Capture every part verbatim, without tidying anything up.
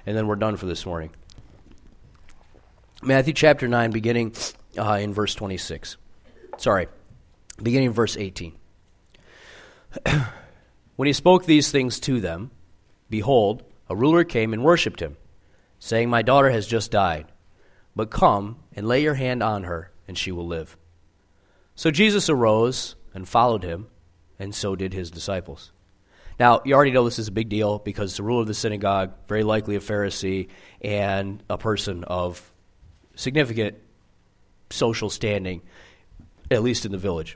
and then we're done for this morning. Matthew chapter nine, beginning uh, in verse twenty-six. Sorry, beginning in verse eighteen. When he spoke these things to them, behold, a ruler came and worshipped him, saying, My daughter has just died, but come and lay your hand on her, and she will live. So Jesus arose and followed him, and so did his disciples. Now, you already know this is a big deal because the ruler of the synagogue, very likely a Pharisee, and a person of significant social standing, at least in the village.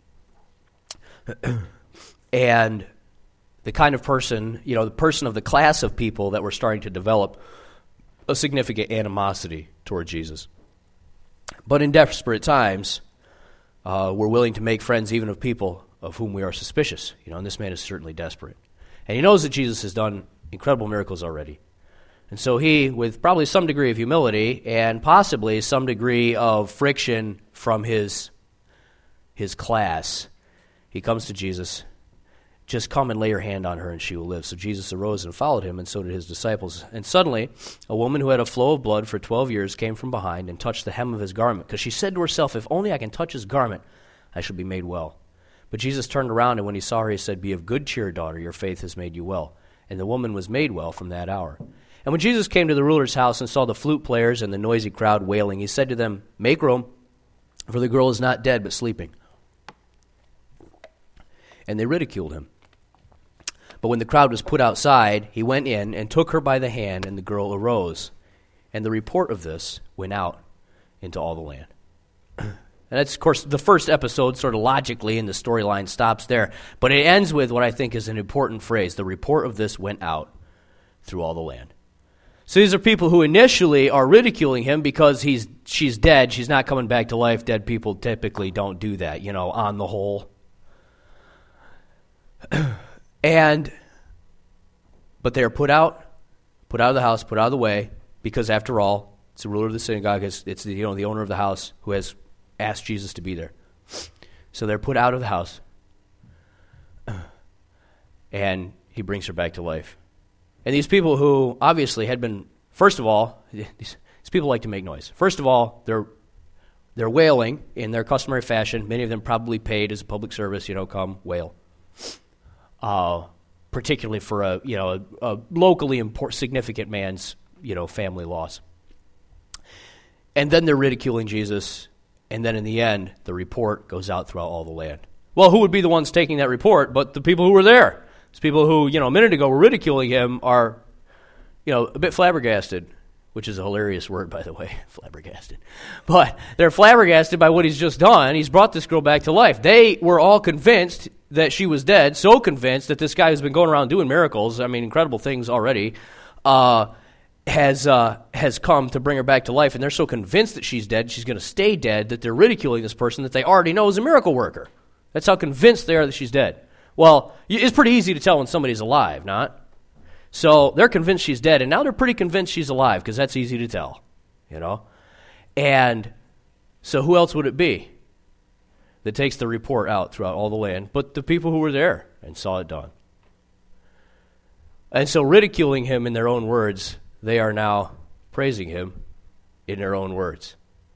And the kind of person, you know, the person of the class of people that were starting to develop a significant animosity toward Jesus. But in desperate times, uh, we're willing to make friends even of people of whom we are suspicious. You know, and this man is certainly desperate. And he knows that Jesus has done incredible miracles already. And so he, with probably some degree of humility and possibly some degree of friction from his, his class, he comes to Jesus. Just come and lay your hand on her and she will live. So Jesus arose and followed him, and so did his disciples. And suddenly, a woman who had a flow of blood for twelve years came from behind and touched the hem of his garment, because she said to herself, if only I can touch his garment, I shall be made well. But Jesus turned around, and when he saw her, he said, Be of good cheer, daughter, your faith has made you well. And the woman was made well from that hour. And when Jesus came to the ruler's house and saw the flute players and the noisy crowd wailing, he said to them, Make room, for the girl is not dead, but sleeping. And they ridiculed him. But when the crowd was put outside, he went in and took her by the hand, and the girl arose. And the report of this went out into all the land. And that's, of course, the first episode, sort of logically, and the storyline stops there. But it ends with what I think is an important phrase. The report of this went out through all the land. So these are people who initially are ridiculing him because he's she's dead. She's not coming back to life. Dead people typically don't do that, you know, on the whole. And, but they are put out, put out of the house, put out of the way, because after all, it's the ruler of the synagogue, it's, it's the, you know, the owner of the house who has asked Jesus to be there. So they're put out of the house, and he brings her back to life. And these people who obviously had been, first of all, these, these people like to make noise. First of all, they're they're wailing in their customary fashion. Many of them probably paid as a public service, you know, come wail. Uh, particularly for a you know a, a locally important, significant man's you know family loss. And then they're ridiculing Jesus, and then in the end, the report goes out throughout all the land. Well, who would be the ones taking that report but the people who were there? These people who you know a minute ago were ridiculing him are you know a bit flabbergasted, which is a hilarious word, by the way, flabbergasted. But they're flabbergasted by what he's just done. He's brought this girl back to life. They were all convinced that she was dead, so convinced that this guy who's been going around doing miracles, I mean, incredible things already, uh, has uh, has come to bring her back to life, and they're so convinced that she's dead, she's going to stay dead, that they're ridiculing this person that they already know is a miracle worker. That's how convinced they are that she's dead. Well, it's pretty easy to tell when somebody's alive, not? So they're convinced she's dead, and now they're pretty convinced she's alive, because that's easy to tell, you know? And so who else would it be that takes the report out throughout all the land but the people who were there and saw it done? And so ridiculing him in their own words, they are now praising him in their own words.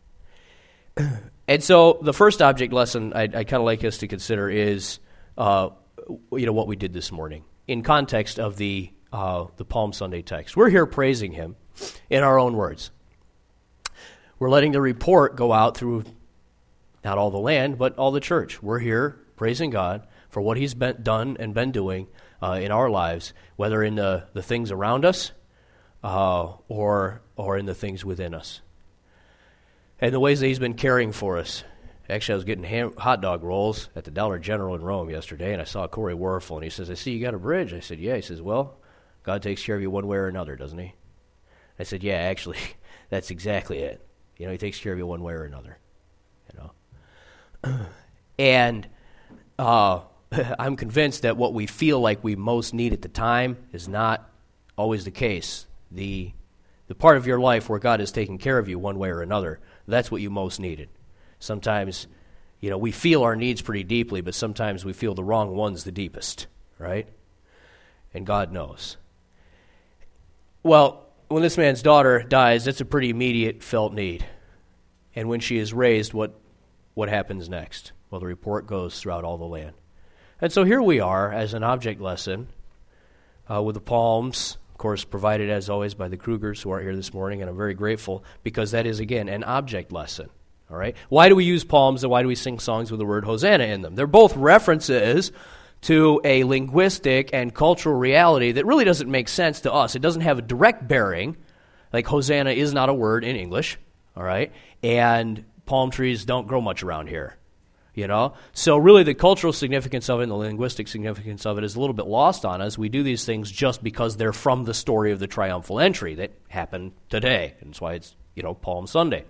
And so the first object lesson I'd, I'd kind of like us to consider is uh, you know what we did this morning in context of the uh, the Palm Sunday text. We're here praising him in our own words. We're letting the report go out through not all the land, but all the church. We're here praising God for what he's been, done and been doing uh, in our lives, whether in the, the things around us uh, or or in the things within us. And the ways that he's been caring for us. Actually, I was getting ham, hot dog rolls at the Dollar General in Rome yesterday, and I saw Corey Warfel, and he says, I see you got a bridge. I said, yeah. He says, well, God takes care of you one way or another, doesn't he? I said, yeah, actually, that's exactly it. You know, he takes care of you one way or another, you know. And uh, I'm convinced that what we feel like we most need at the time is not always the case. The the part of your life where God is taking care of you one way or another, that's what you most needed. Sometimes, you know, we feel our needs pretty deeply, but sometimes we feel the wrong ones the deepest, right? And God knows. Well, when this man's daughter dies, that's a pretty immediate felt need. And when she is raised, what what happens next? Well, the report goes throughout all the land. And so here we are as an object lesson uh, with the palms, of course, provided as always by the Krugers who are here this morning, and I'm very grateful because that is, again, an object lesson. All right? Why do we use palms and why do we sing songs with the word Hosanna in them? They're both references to a linguistic and cultural reality that really doesn't make sense to us. It doesn't have a direct bearing. Like Hosanna is not a word in English, all right? And palm trees don't grow much around here, you know? So really the cultural significance of it and the linguistic significance of it is a little bit lost on us. We do these things just because they're from the story of the triumphal entry that happened today. And that's why it's, you know, Palm Sunday.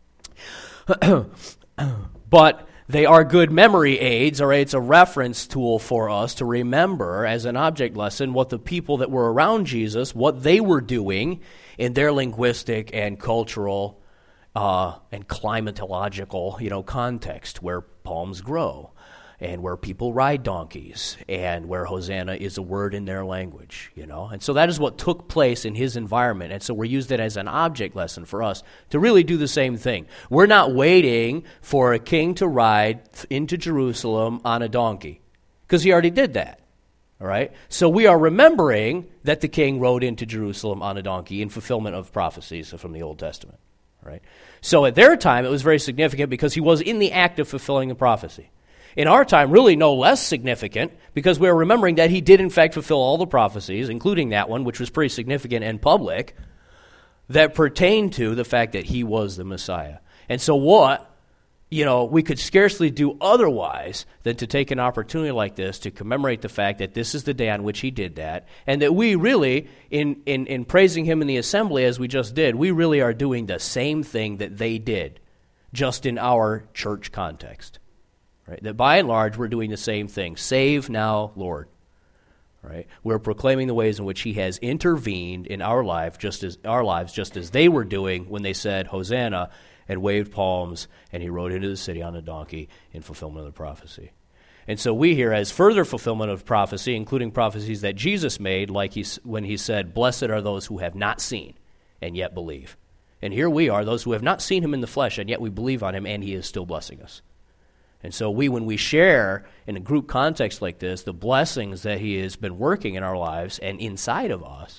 But they are good memory aids, all right? It's a reference tool for us to remember as an object lesson what the people that were around Jesus, what they were doing in their linguistic and cultural uh, and climatological, you know, context where palms grow and where people ride donkeys and where Hosanna is a word in their language, you know. And so that is what took place in his environment. And so we're used it as an object lesson for us to really do the same thing. We're not waiting for a king to ride into Jerusalem on a donkey because he already did that, all right? So we are remembering that the king rode into Jerusalem on a donkey in fulfillment of prophecies from the Old Testament, all right? So at their time, it was very significant because he was in the act of fulfilling the prophecy. In our time, really no less significant because we're remembering that he did in fact fulfill all the prophecies, including that one, which was pretty significant and public, that pertained to the fact that he was the Messiah. And so what, you know, we could scarcely do otherwise than to take an opportunity like this to commemorate the fact that this is the day on which he did that, and that we really, in, in, in praising him in the assembly as we just did, we really are doing the same thing that they did, just in our church context. Right? That by and large, we're doing the same thing. Save now, Lord. Right? We're proclaiming the ways in which he has intervened in our life, just as our lives, just as they were doing when they said Hosanna and waved palms, and he rode into the city on a donkey in fulfillment of the prophecy. And so we here, as further fulfillment of prophecy, including prophecies that Jesus made, like he, when he said, "Blessed are those who have not seen and yet believe." And here we are, those who have not seen him in the flesh, and yet we believe on him, and he is still blessing us. And so we, when we share in a group context like this, the blessings that he has been working in our lives and inside of us,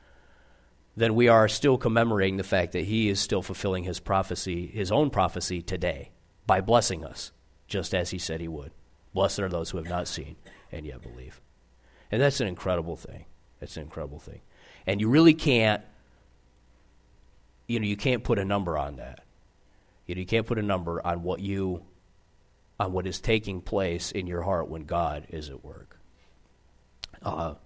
then we are still commemorating the fact that he is still fulfilling his prophecy, his own prophecy today, by blessing us, just as he said he would. Blessed are those who have not seen and yet believe. And that's an incredible thing. That's an incredible thing. And you really can't, you know, you can't put a number on that. You know, you can't put a number on what you on what is taking place in your heart when God is at work. Uh,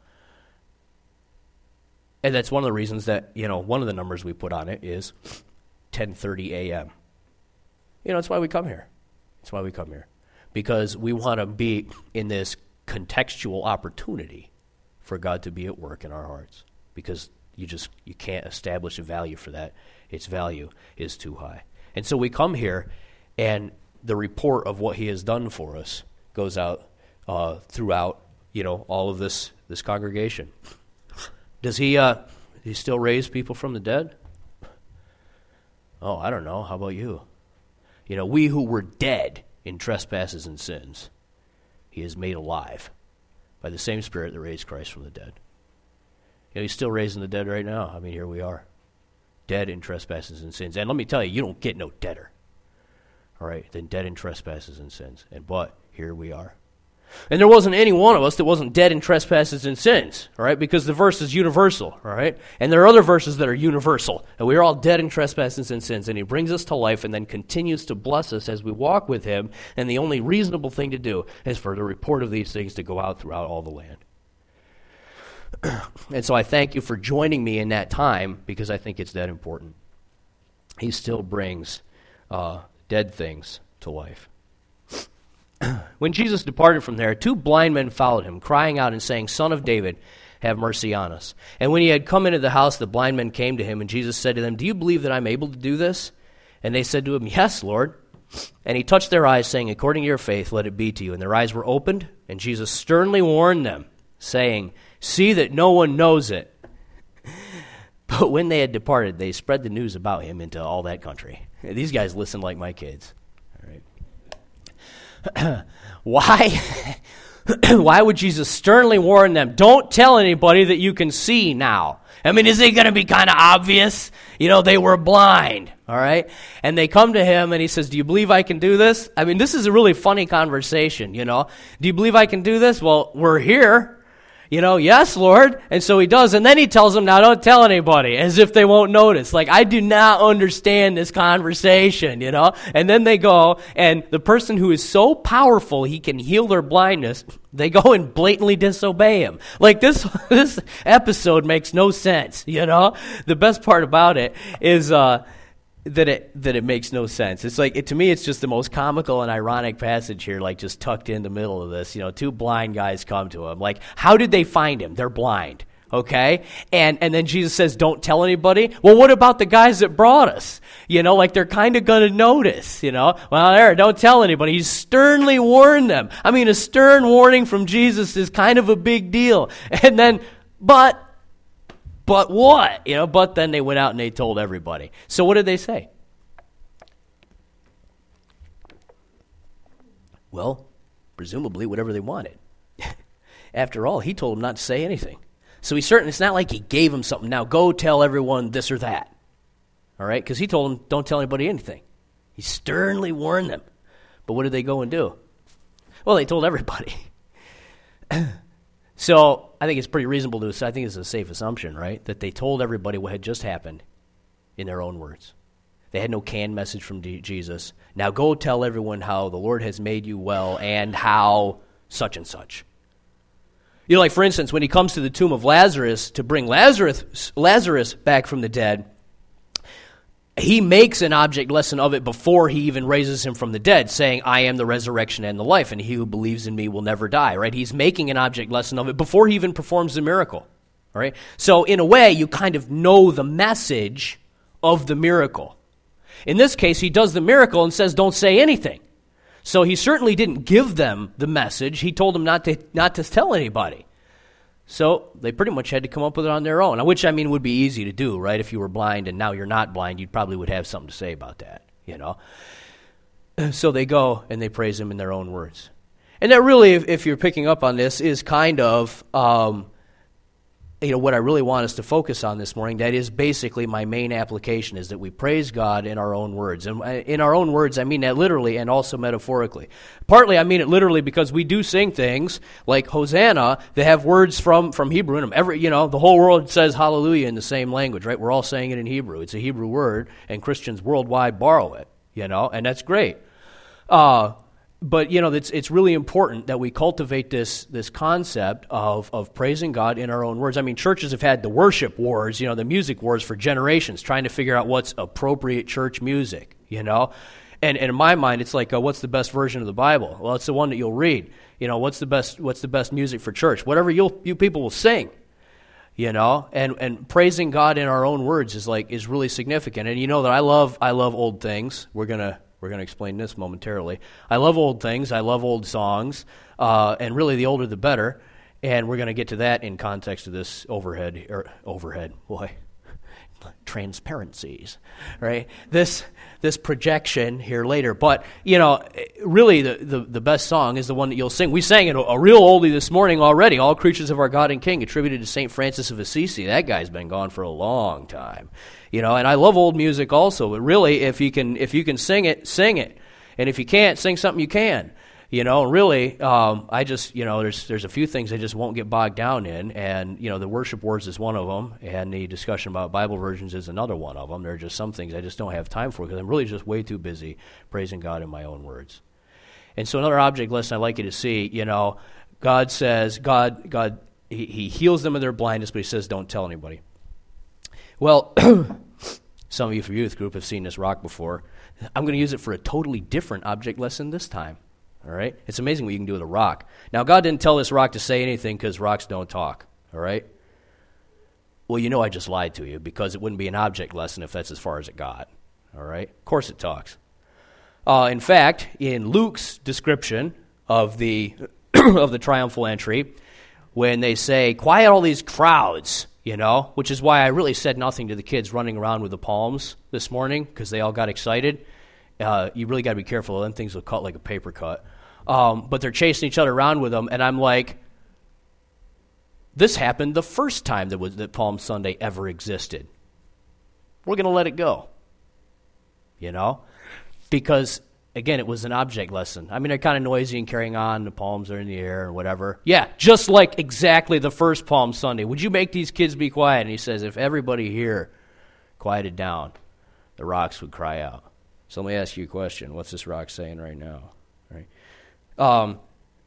and that's one of the reasons that, you know, one of the numbers we put on it is ten thirty a.m. You know, that's why we come here. That's why we come here. Because we want to be in this contextual opportunity for God to be at work in our hearts. Because you just, you can't establish a value for that. Its value is too high. And so we come here, and the report of what he has done for us goes out uh, throughout, you know, all of this this congregation. Does he uh, does he still raise people from the dead? Oh, I don't know. How about you? You know, we who were dead in trespasses and sins, he has made alive by the same Spirit that raised Christ from the dead. You know, he's still raising the dead right now. I mean, here we are, dead in trespasses and sins. And let me tell you, you don't get no deader. All right, than dead in trespasses and sins. And but here we are. And there wasn't any one of us that wasn't dead in trespasses and sins, all right, because the verse is universal, all right? And there are other verses that are universal. And we are all dead in trespasses and sins. And he brings us to life and then continues to bless us as we walk with him. And the only reasonable thing to do is for the report of these things to go out throughout all the land. And so I thank you for joining me in that time because I think it's that important. He still brings Uh, dead things to life. When Jesus departed from there, two blind men followed him, crying out and saying, "Son of David, have mercy on us." And when he had come into the house, the blind men came to him, and Jesus said to them, "Do you believe that I'm able to do this?" And they said to him, "Yes, Lord." And he touched their eyes, saying, "According to your faith, let it be to you." And their eyes were opened, and Jesus sternly warned them, saying, "See that no one knows it." But when they had departed, they spread the news about him into all that country. These guys listen like my kids. All right. Why? Why would Jesus sternly warn them, don't tell anybody that you can see now? I mean, is it going to be kind of obvious? You know, they were blind, all right? And they come to him and he says, do you believe I can do this? I mean, this is a really funny conversation, you know. Do you believe I can do this? Well, we're here. You know, yes, Lord. And so he does. And then he tells them, now don't tell anybody, as if they won't notice. Like, I do not understand this conversation, you know. And then they go, and the person who is so powerful he can heal their blindness, they go and blatantly disobey him. Like, this this episode makes no sense, you know. The best part about it is uh, that it that it makes no sense. It's like, it, to me, it's just the most comical and ironic passage here, like just tucked in the middle of this. You know, two blind guys come to him. Like, how did they find him? They're blind, okay? And and then Jesus says, don't tell anybody. Well, what about the guys that brought us? You know, like they're kind of going to notice, you know. Well, there, don't tell anybody. He sternly warned them. I mean, a stern warning from Jesus is kind of a big deal. And then, but... But what? You know, but then they went out and they told everybody. So what did they say? Well, presumably whatever they wanted. After all, he told them not to say anything. So he certainly, it's not like he gave them something. Now go tell everyone this or that. All right? Because he told them, don't tell anybody anything. He sternly warned them. But what did they go and do? Well, they told everybody. So I think it's pretty reasonable to, I think it's a safe assumption, right, that they told everybody what had just happened in their own words. They had no canned message from D- Jesus. Now go tell everyone how the Lord has made you well and how such and such. You know, like, for instance, when he comes to the tomb of Lazarus to bring Lazarus, Lazarus back from the dead, he makes an object lesson of it before he even raises him from the dead, saying, I am the resurrection and the life, and he who believes in me will never die, right? He's making an object lesson of it before he even performs the miracle, all right? So in a way, you kind of know the message of the miracle. In this case, he does the miracle and says, don't say anything. So he certainly didn't give them the message. He told them not to not to tell anybody. So they pretty much had to come up with it on their own, which, I mean, would be easy to do, right? If you were blind and now you're not blind, you probably would have something to say about that, you know? So they go and they praise him in their own words. And that really, if, if you're picking up on this, is kind of, um, you know, what I really want us to focus on this morning. That is basically my main application, is that we praise God in our own words. And in our own words, I mean that literally and also metaphorically. Partly, I mean it literally because we do sing things like Hosanna that have words from, from Hebrew in them. Every, you know, the whole world says hallelujah in the same language, right? We're all saying it in Hebrew. It's a Hebrew word, and Christians worldwide borrow it, you know, and that's great. Uh But, you know, it's it's really important that we cultivate this this concept of, of praising God in our own words. I mean, churches have had the worship wars, you know, the music wars for generations, trying to figure out what's appropriate church music, you know. And, and in my mind, it's like, uh, what's the best version of the Bible? Well, it's the one that you'll read. You know, what's the best what's the best music for church? Whatever you'll, you people will sing, you know. And, and praising God in our own words is like is really significant. And you know that I love I love old things. We're gonna. We're going to explain this momentarily. I love old things. I love old songs. Uh, and really, the older the better. And we're going to get to that in context of this overhead, or overhead, boy, transparencies, right? This this projection here later. But, you know, really the, the, the best song is the one that you'll sing. We sang it a, a real oldie this morning already, All Creatures of Our God and King, attributed to Saint Francis of Assisi. That guy's been gone for a long time. You know, and I love old music also, but really, if you can if you can sing it, sing it. And if you can't, sing something you can. You know, really, um, I just, you know, there's there's a few things I just won't get bogged down in, and, you know, the worship words is one of them, and the discussion about Bible versions is another one of them. There are just some things I just don't have time for because I'm really just way too busy praising God in my own words. And so another object lesson I'd like you to see, you know, God says, God, God, he, he heals them of their blindness, but he says don't tell anybody. Well, some of you from youth group have seen this rock before. I'm going to use it for a totally different object lesson this time. All right? It's amazing what you can do with a rock. Now, God didn't tell this rock to say anything because rocks don't talk. All right? Well, you know I just lied to you because it wouldn't be an object lesson if that's as far as it got. All right? Of course it talks. Uh, in fact, in Luke's description of the of the triumphal entry, when they say, quiet all these crowds, you know, which is why I really said nothing to the kids running around with the palms this morning because they all got excited. Uh, you really got to be careful. Then things will cut like a paper cut. Um, but they're chasing each other around with them, and I'm like, this happened the first time that was that Palm Sunday ever existed. We're going to let it go, you know, because, again, it was an object lesson. I mean, they're kind of noisy and carrying on. The palms are in the air and whatever. Yeah, just like exactly the first Palm Sunday. Would you make these kids be quiet? And he says, if everybody here quieted down, the rocks would cry out. So let me ask you a question. What's this rock saying right now? Right? Um,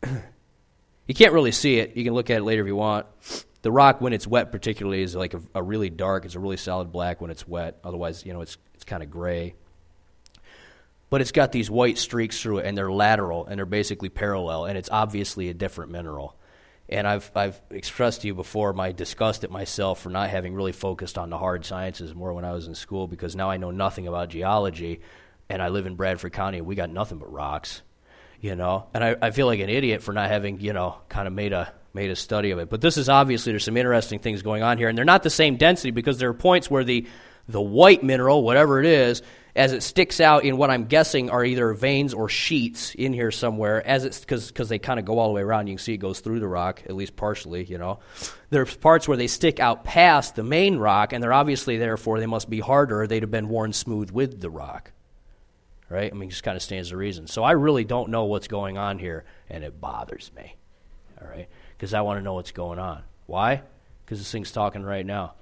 you can't really see it. You can look at it later if you want. The rock, when it's wet particularly, is like a, a really dark, it's a really solid black when it's wet. Otherwise, you know, it's it's kind of gray. But it's got these white streaks through it, and they're lateral, and they're basically parallel, and it's obviously a different mineral. And I've I've expressed to you before my disgust at myself for not having really focused on the hard sciences more when I was in school, because now I know nothing about geology, and I live in Bradford County, and we got nothing but rocks, you know. And I, I feel like an idiot for not having, you know, kind of made a made a study of it. But this is obviously, there's some interesting things going on here, and they're not the same density because there are points where the the white mineral, whatever it is, as it sticks out in what I'm guessing are either veins or sheets in here somewhere, as it's because because they kind of go all the way around. You can see it goes through the rock, at least partially, you know. There's parts where they stick out past the main rock, and they're obviously, therefore, they must be harder, or they'd have been worn smooth with the rock, right? I mean, it just kind of stands to reason. So I really don't know what's going on here, and it bothers me, all right, because I want to know what's going on. Why? Because this thing's talking right now.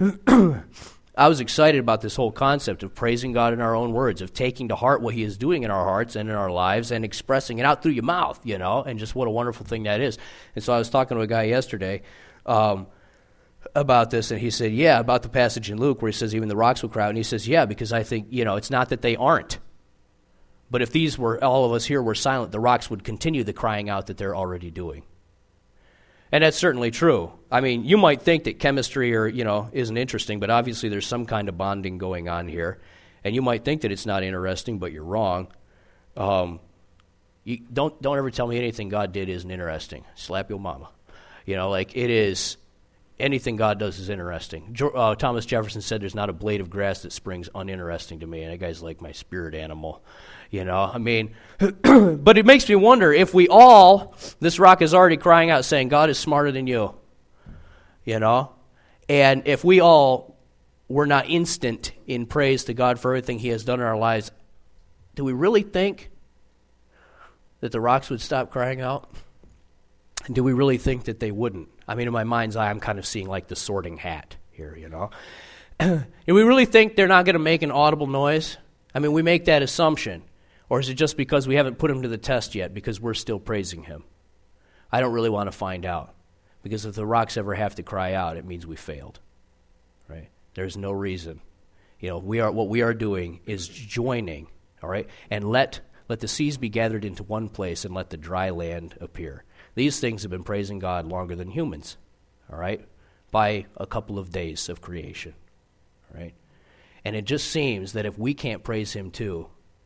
I was excited about this whole concept of praising God in our own words, of taking to heart what he is doing in our hearts and in our lives and expressing it out through your mouth, you know, and just what a wonderful thing that is. And so I was talking to a guy yesterday um, about this, and he said, yeah, about the passage in Luke where he says even the rocks will cry out. And he says, yeah, because I think, you know, it's not that they aren't. But if these were, all of us here were silent, the rocks would continue the crying out that they're already doing. And that's certainly true. I mean, you might think that chemistry or, you know, isn't interesting, but obviously there's some kind of bonding going on here. And you might think that it's not interesting, but you're wrong. Um, you don't don't ever tell me anything God did isn't interesting. Slap your mama. You know, like it is, anything God does is interesting. Uh, Thomas Jefferson said there's not a blade of grass that springs uninteresting to me, and that guy's like my spirit animal. You know, I mean, but it makes me wonder if we all, this rock is already crying out saying, God is smarter than you, you know, and if we all were not instant in praise to God for everything he has done in our lives, do we really think that the rocks would stop crying out? And do we really think that they wouldn't? I mean, in my mind's eye, I'm kind of seeing like the sorting hat here, you know. Do we really think they're not going to make an audible noise? I mean, we make that assumption. Or is it just because we haven't put him to the test yet, because we're still praising him? I don't really want to find out. Because if the rocks ever have to cry out, it means we failed. Right? There's no reason. You know, we are what we are doing is joining, all right? And let let the seas be gathered into one place and let the dry land appear. These things have been praising God longer than humans, all right? By a couple of days of creation, all right? And it just seems that if we can't praise him too,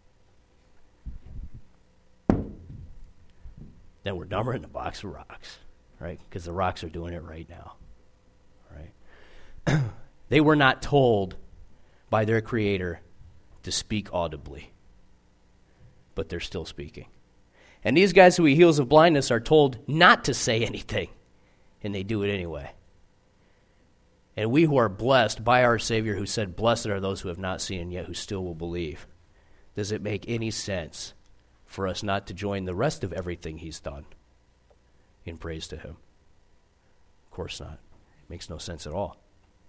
then we're dumber than a box of rocks, right? Because the rocks are doing it right now, right? They were not told by their Creator to speak audibly, but they're still speaking. And these guys who he heals of blindness are told not to say anything, and they do it anyway. And we who are blessed by our Savior, who said, blessed are those who have not seen and yet who still will believe, does it make any sense for us not to join the rest of everything he's done in praise to him? Of course not. It makes no sense at all.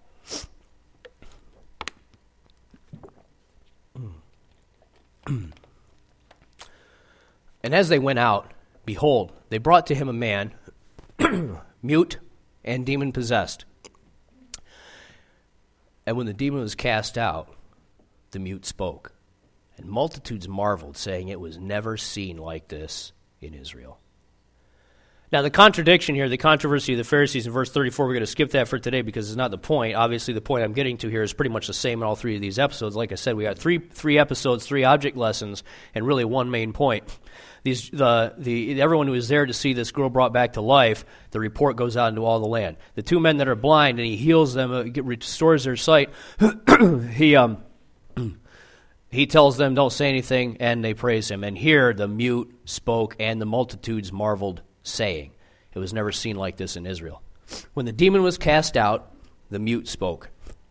And as they went out, behold, they brought to him a man, mute and demon-possessed. And when the demon was cast out, the mute spoke. And multitudes marveled, saying it was never seen like this in Israel. Now, the contradiction here, the controversy of the Pharisees in verse thirty-four, we're going to skip that for today because it's not the point. Obviously, the point I'm getting to here is pretty much the same in all three of these episodes. Like I said, we got three three episodes, three object lessons, and really one main point. These the the everyone who is there to see this girl brought back to life, the report goes out into all the land. The two men that are blind, and he heals them, uh, restores their sight. he um he tells them, don't say anything, and they praise him. And here the mute spoke, and the multitudes marveled, saying, it was never seen like this in Israel. When the demon was cast out, the mute spoke.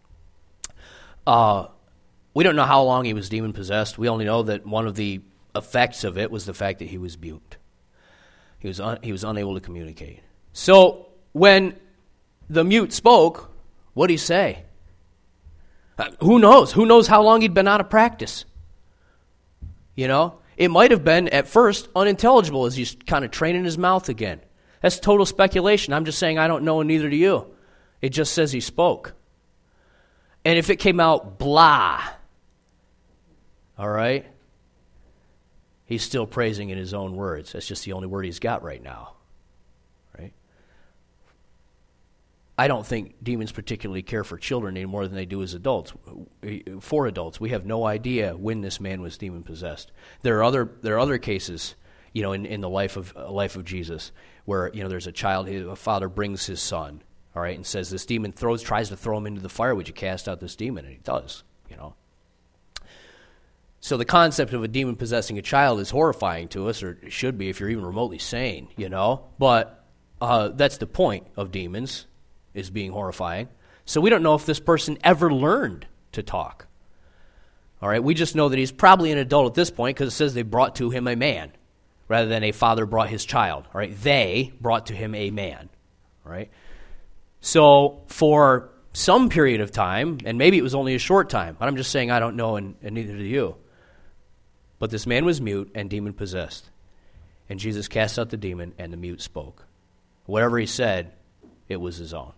Uh, we don't know how long he was demon-possessed. We only know that one of the effects of it was the fact that he was mute. He was un- he was unable to communicate. So when the mute spoke, what did he say? Uh, who knows? Who knows how long he'd been out of practice? You know? It might have been, at first, unintelligible as he's kind of training his mouth again. That's total speculation. I'm just saying I don't know, and neither do you. It just says he spoke. And if it came out blah, all right, he's still praising in his own words. That's just the only word he's got right now, right? I don't think demons particularly care for children any more than they do as adults. For adults, we have no idea when this man was demon-possessed. There are other there are other cases, you know, in, in the life of uh, life of Jesus, where you know there's a child, a father brings his son, all right, and says this demon throws tries to throw him into the fire. Would you cast out this demon? And he does, you know. So the concept of a demon possessing a child is horrifying to us, or it should be if you're even remotely sane, you know. But uh, that's the point of demons, is being horrifying. So we don't know if this person ever learned to talk. All right, we just know that he's probably an adult at this point because it says they brought to him a man rather than a father brought his child. All right, they brought to him a man. All right, so for some period of time, and maybe it was only a short time, but I'm just saying I don't know, and, and neither do you. But this man was mute and demon-possessed. And Jesus cast out the demon, and the mute spoke. Whatever he said, it was his own.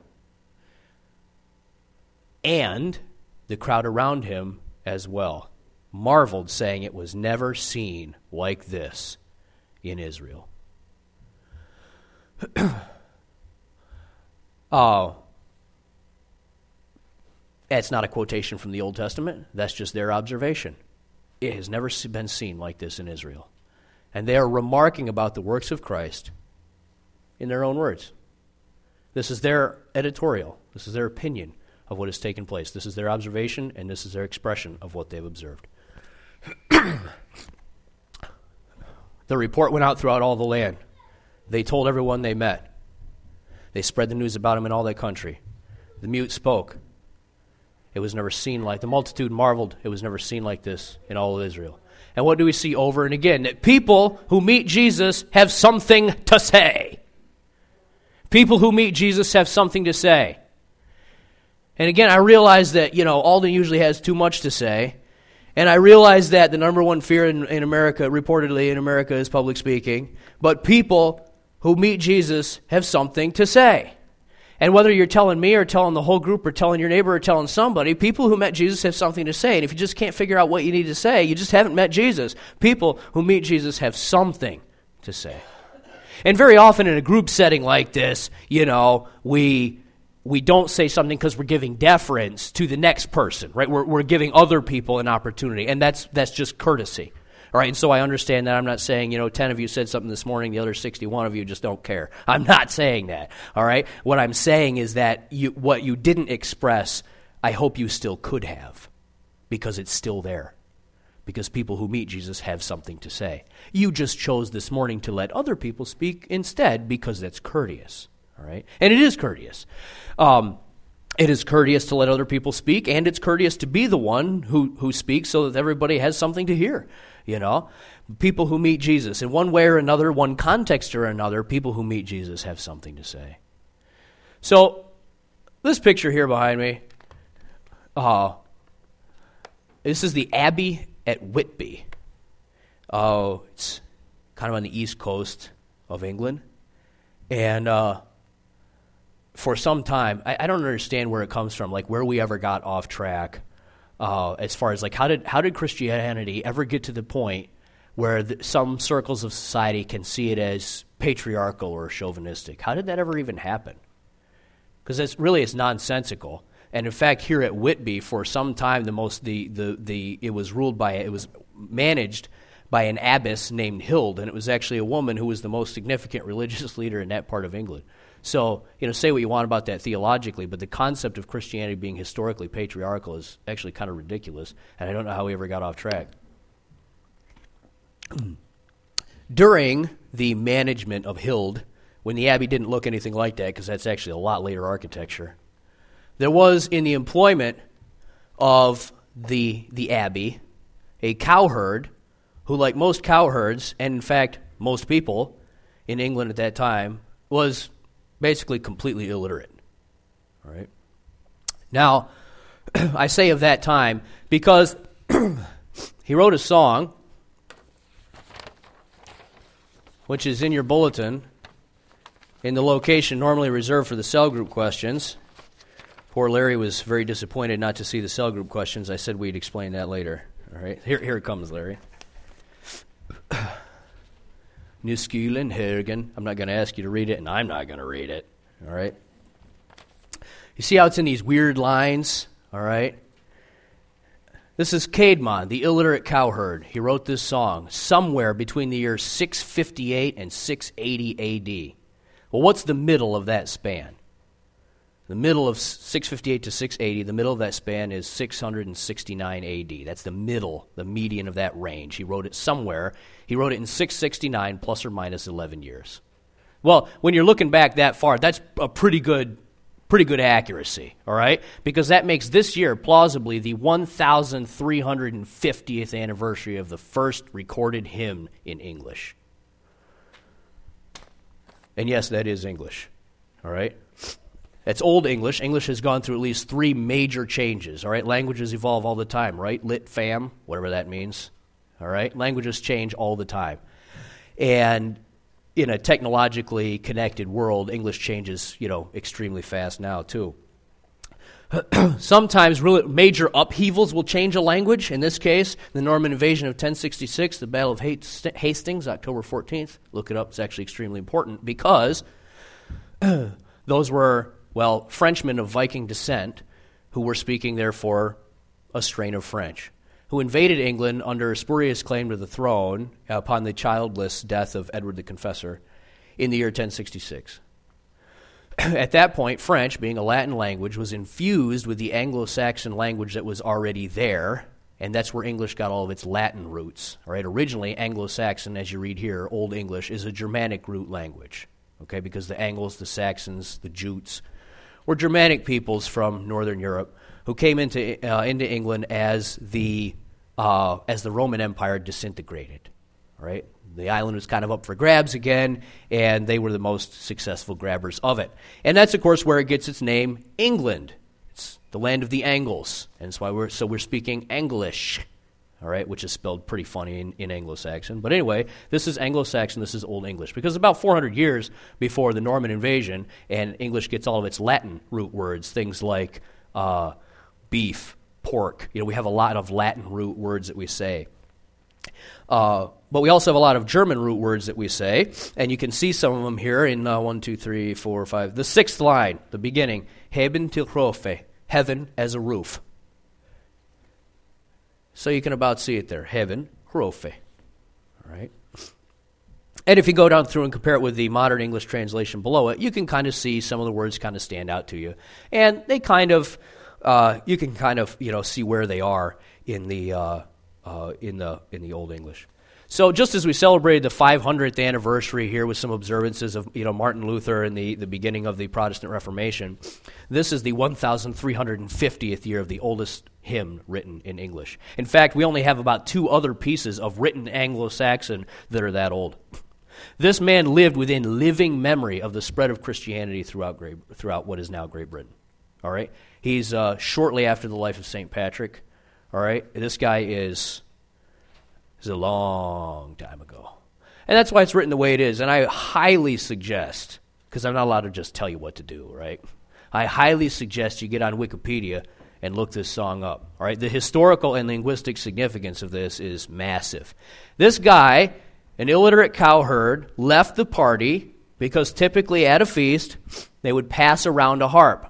And the crowd around him as well marveled, saying it was never seen like this in Israel. Oh, that's not a quotation from the Old Testament. That's just their observation. It has never been seen like this in Israel. And they are remarking about the works of Christ in their own words. This is their editorial. This is their opinion of what has taken place. This is their observation, and this is their expression of what they've observed. The report went out throughout all the land. They told everyone they met. They spread the news about him in all that country. The mute spoke. It was never seen like, the multitude marveled. It was never seen like this in all of Israel. And what do we see over and again? That people who meet Jesus have something to say. People who meet Jesus have something to say. And again, I realize that, you know, Alden usually has too much to say. And I realize that the number one fear in, in America, reportedly in America, is public speaking. But people who meet Jesus have something to say. And whether you're telling me or telling the whole group or telling your neighbor or telling somebody, people who met Jesus have something to say. And if you just can't figure out what you need to say, you just haven't met Jesus. People who meet Jesus have something to say. And very often in a group setting like this, you know, we we don't say something because we're giving deference to the next person, right? We're we're giving other people an opportunity, and that's that's just courtesy. All right, and so I understand that. I'm not saying, you know, ten of you said something this morning, the other sixty-one of you just don't care. I'm not saying that, all right? What I'm saying is that you, what you didn't express, I hope you still could have, because it's still there. Because people who meet Jesus have something to say. You just chose this morning to let other people speak instead because that's courteous, all right? And it is courteous. Um, it is courteous to let other people speak, and it's courteous to be the one who, who speaks so that everybody has something to hear. You know, people who meet Jesus in one way or another, one context or another, people who meet Jesus have something to say. So this picture here behind me, uh, this is the Abbey at Whitby. Oh, uh, it's kind of on the east coast of England. And uh, for some time, I, I don't understand where it comes from, like where we ever got off track. Uh, as far as like how did how did Christianity ever get to the point where the, some circles of society can see it as patriarchal or chauvinistic. How did that ever even happen? Because it's really it's nonsensical. And in fact, here at Whitby, for some time, the most the the the it was ruled by it was managed by an abbess named Hild, and it was actually a woman who was the most significant religious leader in that part of England. So, you know, say what you want about that theologically, but the concept of Christianity being historically patriarchal is actually kind of ridiculous, and I don't know how we ever got off track. During the management of Hild, when the abbey didn't look anything like that, because that's actually a lot later architecture, there was in the employment of the the abbey a cowherd who, like most cowherds, and in fact most people in England at that time, was basically completely illiterate. All right. Now, I say of that time because he wrote a song, which is in your bulletin, in the location normally reserved for the cell group questions. Poor Larry was very disappointed not to see the cell group questions. I said we'd explain that later. All right, here, here it comes, Larry. Niskulen Hergen. I'm not going to ask you to read it, and I'm not going to read it. All right. You see how it's in these weird lines? All right. This is Caedmon, the illiterate cowherd. He wrote this song somewhere between the years six fifty-eight and six eighty A D. Well, what's the middle of that span? The middle of six fifty-eight to six eighty, the middle of that span is six sixty-nine A D. That's the middle, the median of that range. He wrote it somewhere. He wrote it in six sixty-nine plus or minus eleven years. Well, when you're looking back that far, that's a pretty good pretty good accuracy, all right? Because that makes this year plausibly the one thousand three hundred fiftieth anniversary of the first recorded hymn in English. And yes, that is English, all right? That's Old English. English has gone through at least three major changes, all right? Languages evolve all the time, right? Lit, fam, whatever that means, all right? Languages change all the time. And in a technologically connected world, English changes, you know, extremely fast now, too. Sometimes really major upheavals will change a language. In this case, the Norman invasion of ten sixty-six, the Battle of Hastings, October fourteenth. Look it up. It's actually extremely important because those were, well, Frenchmen of Viking descent who were speaking, therefore, a strain of French, who invaded England under a spurious claim to the throne upon the childless death of Edward the Confessor in the year ten sixty-six. At that point, French, being a Latin language, was infused with the Anglo-Saxon language that was already there, and that's where English got all of its Latin roots. All right, originally, Anglo-Saxon, as you read here, Old English, is a Germanic root language, okay, because the Angles, the Saxons, the Jutes were Germanic peoples from Northern Europe who came into uh, into England as the uh, as the Roman Empire disintegrated. All right, the island was kind of up for grabs again, and they were the most successful grabbers of it. And that's, of course, where it gets its name, England. It's the land of the Angles, and that's why we're so we're speaking English. All right, which is spelled pretty funny in, in Anglo-Saxon. But anyway, this is Anglo-Saxon, this is Old English. Because about four hundred years before the Norman invasion, and English gets all of its Latin root words, things like uh, beef, pork. You know, we have a lot of Latin root words that we say. Uh, but we also have a lot of German root words that we say, and you can see some of them here in uh, one, two, three, four, five. The sixth line, the beginning, Heben til Hofe, heaven as a roof. So you can about see it there, heaven, Hofe, all right? And if you go down through and compare it with the modern English translation below it, you can kind of see some of the words kind of stand out to you. And they kind of, uh, you can kind of, you know, see where they are in the, uh, uh, in the, in the Old English. So just as we celebrated the five hundredth anniversary here with some observances of, you know, Martin Luther and the, the beginning of the Protestant Reformation, this is the one thousand three hundred fiftieth year of the oldest hymn written in English. In fact, we only have about two other pieces of written Anglo-Saxon that are that old. This man lived within living memory of the spread of Christianity throughout Great, throughout what is now Great Britain. All right? He's uh, shortly after the life of Saint Patrick. All right? This guy is... It's a long time ago. And that's why it's written the way it is. And I highly suggest, because I'm not allowed to just tell you what to do, right? I highly suggest you get on Wikipedia and look this song up. All right, the historical and linguistic significance of this is massive. This guy, an illiterate cowherd, left the party because typically at a feast they would pass around a harp.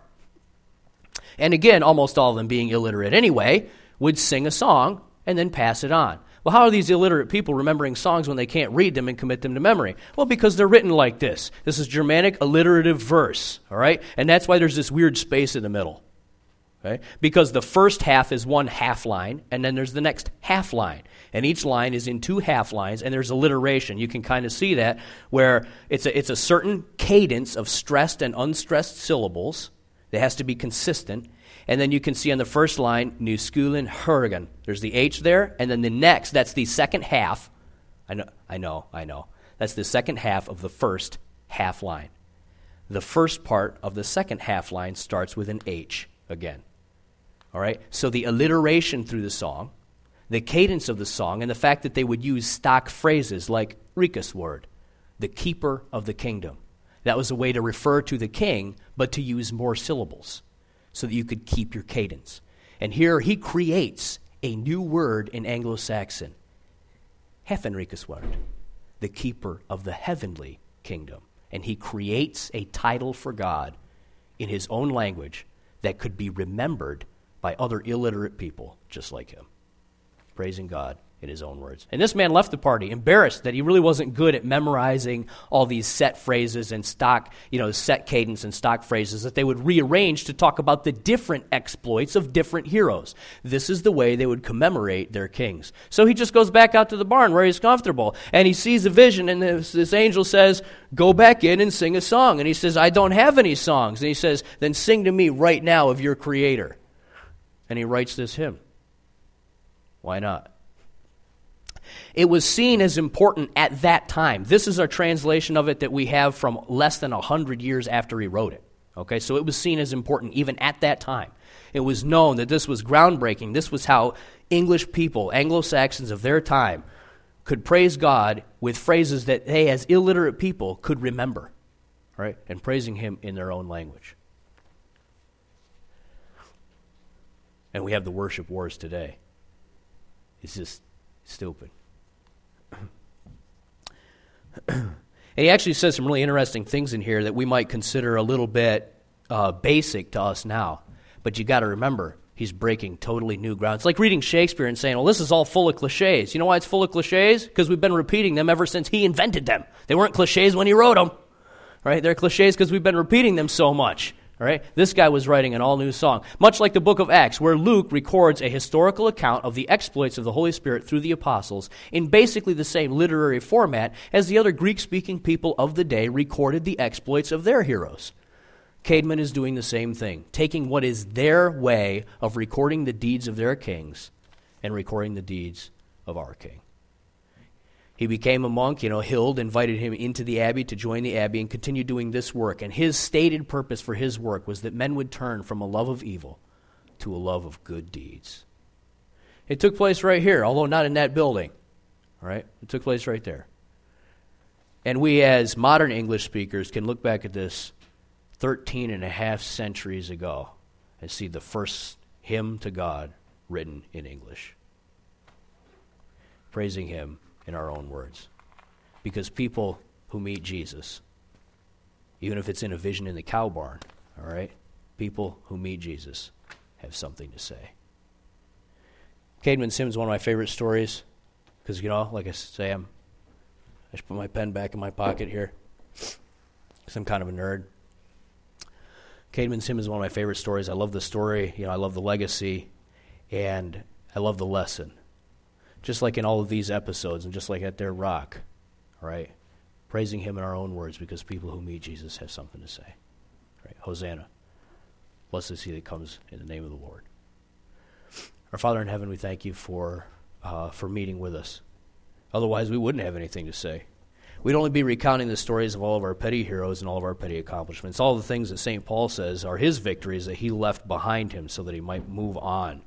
And again, almost all of them being illiterate anyway, would sing a song and then pass it on. Well, how are these illiterate people remembering songs when they can't read them and commit them to memory? Well, because they're written like this. This is Germanic alliterative verse, all right? And that's why there's this weird space in the middle, okay? Because the first half is one half line, and then there's the next half line. And each line is in two half lines, and there's alliteration. You can kind of see that where it's a, it's a certain cadence of stressed and unstressed syllables that has to be consistent. And then you can see on the first line, Nu skulen hurgen. There's the H there, and then the next, that's the second half. I know, I know, I know. That's the second half of the first half line. The first part of the second half line starts with an H again. All right? So the alliteration through the song, the cadence of the song, and the fact that they would use stock phrases like Rikas word, the keeper of the kingdom. That was a way to refer to the king, but to use more syllables, so that you could keep your cadence. And here he creates a new word in Anglo-Saxon, Heavenrikesword, the keeper of the heavenly kingdom. And he creates a title for God in his own language that could be remembered by other illiterate people just like him, praising God in his own words. And this man left the party embarrassed that he really wasn't good at memorizing all these set phrases and stock, you know, set cadence and stock phrases that they would rearrange to talk about the different exploits of different heroes. This is the way they would commemorate their kings. So he just goes back out to the barn where he's comfortable, and he sees a vision, and this, this angel says, go back in and sing a song. And he says, I don't have any songs. And he says, then sing to me right now of your creator. And he writes this hymn. Why not? It was seen as important at that time. This is our translation of it that we have from less than one hundred years after he wrote it. Okay, so it was seen as important even at that time. It was known that this was groundbreaking. This was how English people, Anglo-Saxons of their time, could praise God with phrases that they, as illiterate people, could remember, right? And praising him in their own language. And we have the worship wars today. It's just stupid. And he actually says some really interesting things in here that we might consider a little bit uh, basic to us now. But you got to remember, he's breaking totally new ground. It's like reading Shakespeare and saying, well, this is all full of cliches. You know why it's full of cliches? Because we've been repeating them ever since he invented them. They weren't cliches when he wrote them. Right? They're cliches because we've been repeating them so much. All right? This guy was writing an all-new song, much like the book of Acts, where Luke records a historical account of the exploits of the Holy Spirit through the apostles in basically the same literary format as the other Greek-speaking people of the day recorded the exploits of their heroes. Caedmon is doing the same thing, taking what is their way of recording the deeds of their kings and recording the deeds of our king. He became a monk. You know, Hild invited him into the abbey to join the abbey and continue doing this work. And his stated purpose for his work was that men would turn from a love of evil to a love of good deeds. It took place right here, although not in that building. All right? It took place right there. And we as modern English speakers can look back at this thirteen and a half centuries ago and see the first hymn to God written in English, praising him in our own words. Because people who meet Jesus, even if it's in a vision in the cow barn, all right, people who meet Jesus have something to say. Caedmon's hymn is one of my favorite stories because, you know, like I say, I'm, I should put my pen back in my pocket here because I'm kind of a nerd. Caedmon's hymn is one of my favorite stories. I love the story, you know, I love the legacy, and I love the lesson. Just like in all of these episodes, and just like at their rock, all right? Praising him in our own words because people who meet Jesus have something to say. Right? Hosanna. Blessed is he that comes in the name of the Lord. Our Father in heaven, we thank you for uh, for meeting with us. Otherwise, we wouldn't have anything to say. We'd only be recounting the stories of all of our petty heroes and all of our petty accomplishments. All the things that Saint Paul says are his victories that he left behind him so that he might move on